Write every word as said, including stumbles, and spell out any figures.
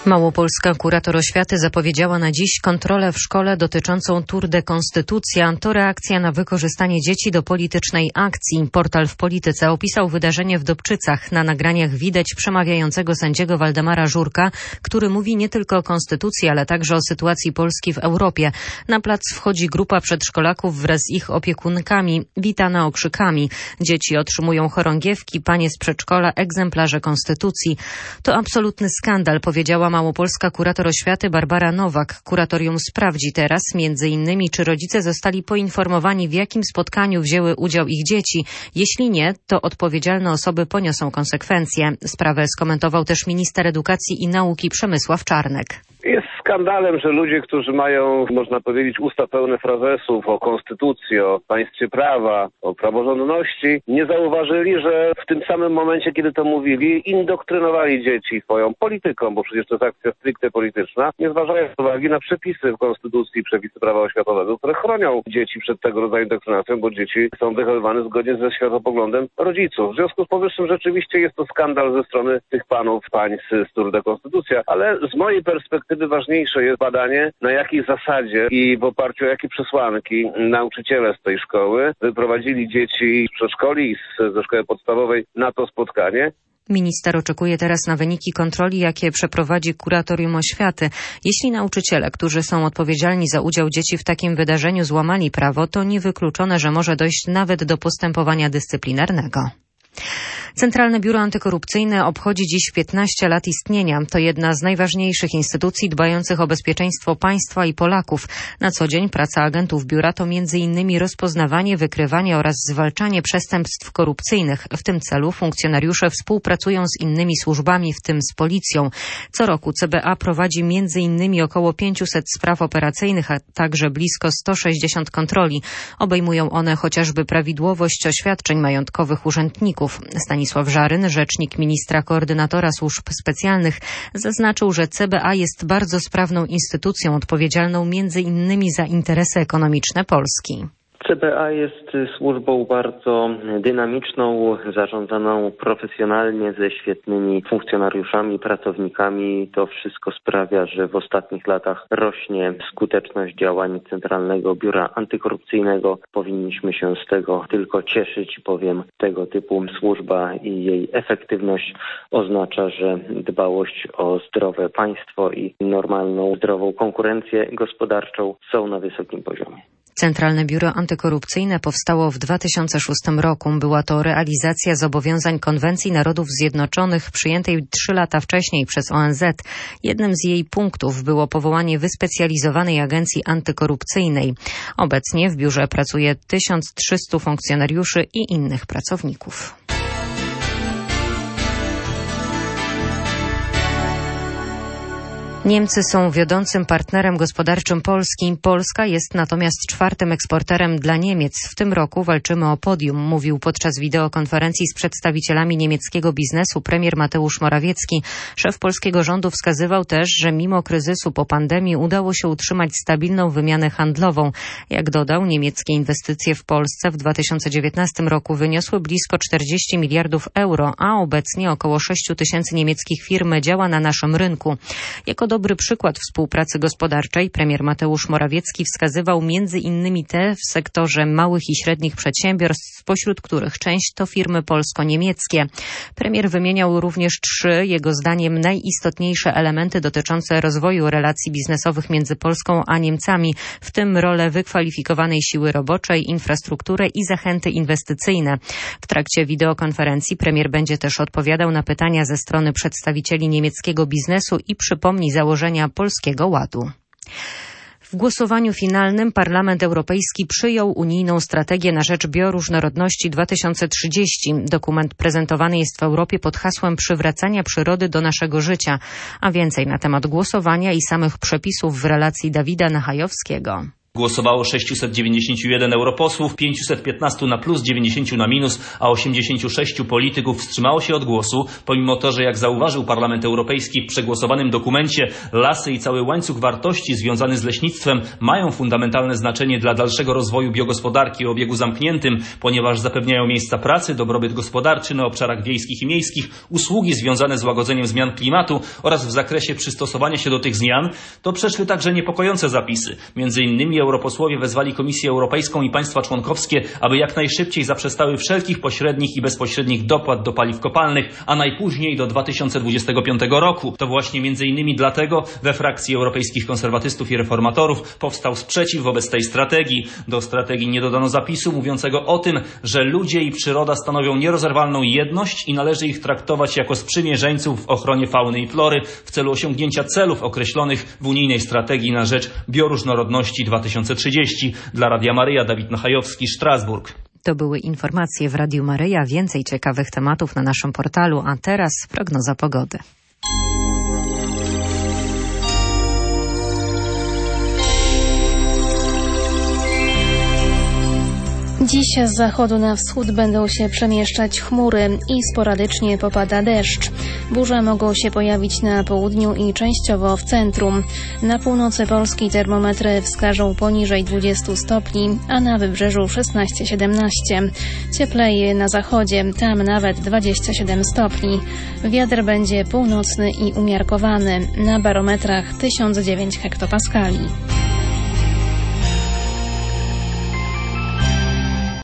Małopolska kurator oświaty zapowiedziała na dziś kontrolę w szkole dotyczącą Tour de Konstytucja. To reakcja na wykorzystanie dzieci do politycznej akcji. Portal w Polityce opisał wydarzenie w Dobczycach. Na nagraniach widać przemawiającego sędziego Waldemara Żurka, który mówi nie tylko o konstytucji, ale także o sytuacji Polski w Europie. Na plac wchodzi grupa przedszkolaków wraz z ich opiekunkami, witana okrzykami. Dzieci otrzymują chorągiewki, panie z przedszkola egzemplarze konstytucji. To absolutny skandal, powiedziała małopolska kurator oświaty Barbara Nowak. Kuratorium sprawdzi teraz między innymi, czy rodzice zostali poinformowani, w jakim spotkaniu wzięły udział ich dzieci. Jeśli nie, to odpowiedzialne osoby poniosą konsekwencje. Sprawę skomentował też minister edukacji i nauki Przemysław Czarnek. Jest skandalem, że ludzie, którzy mają, można powiedzieć, usta pełne frazesów o konstytucji, o państwie prawa, o praworządności, nie zauważyli, że w tym samym momencie, kiedy to mówili, indoktrynowali dzieci swoją polityką, bo przecież to jest akcja stricte polityczna, nie zważając uwagi na przepisy w konstytucji i przepisy prawa oświatowego, które chronią dzieci przed tego rodzaju indoktrynacją, bo dzieci są wychowywane zgodnie ze światopoglądem rodziców. W związku z powyższym rzeczywiście jest to skandal ze strony tych panów, pań z Tour de Konstytucja, ale z mojej perspektywy ważniejsze jest badanie, na jakiej zasadzie i w oparciu o jakie przesłanki nauczyciele z tej szkoły wyprowadzili dzieci z przedszkoli i z, ze szkoły podstawowej na to spotkanie. Minister oczekuje teraz na wyniki kontroli, jakie przeprowadzi kuratorium oświaty. Jeśli nauczyciele, którzy są odpowiedzialni za udział dzieci w takim wydarzeniu, złamali prawo, to niewykluczone, że może dojść nawet do postępowania dyscyplinarnego. Centralne Biuro Antykorupcyjne obchodzi dziś piętnaście lat istnienia. To jedna z najważniejszych instytucji dbających o bezpieczeństwo państwa i Polaków. Na co dzień praca agentów biura to między innymi rozpoznawanie, wykrywanie oraz zwalczanie przestępstw korupcyjnych. W tym celu funkcjonariusze współpracują z innymi służbami, w tym z policją. Co roku C B A prowadzi między innymi około pięćset spraw operacyjnych, a także blisko sto sześćdziesiąt kontroli. Obejmują one chociażby prawidłowość oświadczeń majątkowych urzędników. Stanisław Żaryn, rzecznik ministra koordynatora służb specjalnych, zaznaczył, że C B A jest bardzo sprawną instytucją odpowiedzialną między innymi za interesy ekonomiczne Polski. C B A jest służbą bardzo dynamiczną, zarządzaną profesjonalnie ze świetnymi funkcjonariuszami, pracownikami. To wszystko sprawia, że w ostatnich latach rośnie skuteczność działań Centralnego Biura Antykorupcyjnego. Powinniśmy się z tego tylko cieszyć, bowiem tego typu służba i jej efektywność oznacza, że dbałość o zdrowe państwo i normalną, zdrową konkurencję gospodarczą są na wysokim poziomie. Centralne Biuro Antykorupcyjne powstało w dwa tysiące szóstym roku. Była to realizacja zobowiązań Konwencji Narodów Zjednoczonych przyjętej trzy lata wcześniej przez O N Z. Jednym z jej punktów było powołanie wyspecjalizowanej agencji antykorupcyjnej. Obecnie w biurze pracuje tysiąc trzystu funkcjonariuszy i innych pracowników. Niemcy są wiodącym partnerem gospodarczym Polski. Polska jest natomiast czwartym eksporterem dla Niemiec. W tym roku walczymy o podium, mówił podczas wideokonferencji z przedstawicielami niemieckiego biznesu premier Mateusz Morawiecki. Szef polskiego rządu wskazywał też, że mimo kryzysu po pandemii udało się utrzymać stabilną wymianę handlową. Jak dodał, niemieckie inwestycje w Polsce w dwa tysiące dziewiętnastym roku wyniosły blisko czterdzieści miliardów euro, a obecnie około sześć tysięcy niemieckich firm działa na naszym rynku. Jako dobry przykład współpracy gospodarczej premier Mateusz Morawiecki wskazywał między innymi te w sektorze małych i średnich przedsiębiorstw, spośród których część to firmy polsko-niemieckie. Premier wymieniał również trzy, jego zdaniem, najistotniejsze elementy dotyczące rozwoju relacji biznesowych między Polską a Niemcami, w tym rolę wykwalifikowanej siły roboczej, infrastrukturę i zachęty inwestycyjne. W trakcie wideokonferencji premier będzie też odpowiadał na pytania ze strony przedstawicieli niemieckiego biznesu i przypomni założenia Polskiego Ładu. W głosowaniu finalnym Parlament Europejski przyjął unijną strategię na rzecz bioróżnorodności dwa tysiące trzydzieści. Dokument prezentowany jest w Europie pod hasłem przywracania przyrody do naszego życia. A więcej na temat głosowania i samych przepisów w relacji Dawida Nachajowskiego. Głosowało sześciuset dziewięćdziesiąt jeden europosłów, pięćset piętnaście na plus, dziewięćdziesiąt na minus, a osiemdziesiąt sześć polityków wstrzymało się od głosu, pomimo to, że jak zauważył Parlament Europejski w przegłosowanym dokumencie, lasy i cały łańcuch wartości związany z leśnictwem mają fundamentalne znaczenie dla dalszego rozwoju biogospodarki o obiegu zamkniętym, ponieważ zapewniają miejsca pracy, dobrobyt gospodarczy na obszarach wiejskich i miejskich, usługi związane z łagodzeniem zmian klimatu oraz w zakresie przystosowania się do tych zmian, to przeszły także niepokojące zapisy. Między innymi europosłowie wezwali Komisję Europejską i państwa członkowskie, aby jak najszybciej zaprzestały wszelkich pośrednich i bezpośrednich dopłat do paliw kopalnych, a najpóźniej do dwa tysiące dwudziestego piątego roku. To właśnie między innymi dlatego we frakcji Europejskich Konserwatystów i Reformatorów powstał sprzeciw wobec tej strategii. Do strategii nie dodano zapisu mówiącego o tym, że ludzie i przyroda stanowią nierozerwalną jedność i należy ich traktować jako sprzymierzeńców w ochronie fauny i flory w celu osiągnięcia celów określonych w unijnej strategii na rzecz bioróżnorodności dwa tysiące trzydzieści. Dla Radia Maryja, Dawid Nachajowski, Strasburg. To były informacje w Radiu Maryja. Więcej ciekawych tematów na naszym portalu, a teraz prognoza pogody. Dziś z zachodu na wschód będą się przemieszczać chmury i sporadycznie popada deszcz. Burze mogą się pojawić na południu i częściowo w centrum. Na północy Polski termometry wskażą poniżej dwudziestu stopni, a na wybrzeżu szesnaście siedemnaście. Cieplej na zachodzie, tam nawet dwadzieścia siedem stopni. Wiatr będzie północny i umiarkowany. Na barometrach tysiąc dziewięć hektopaskali.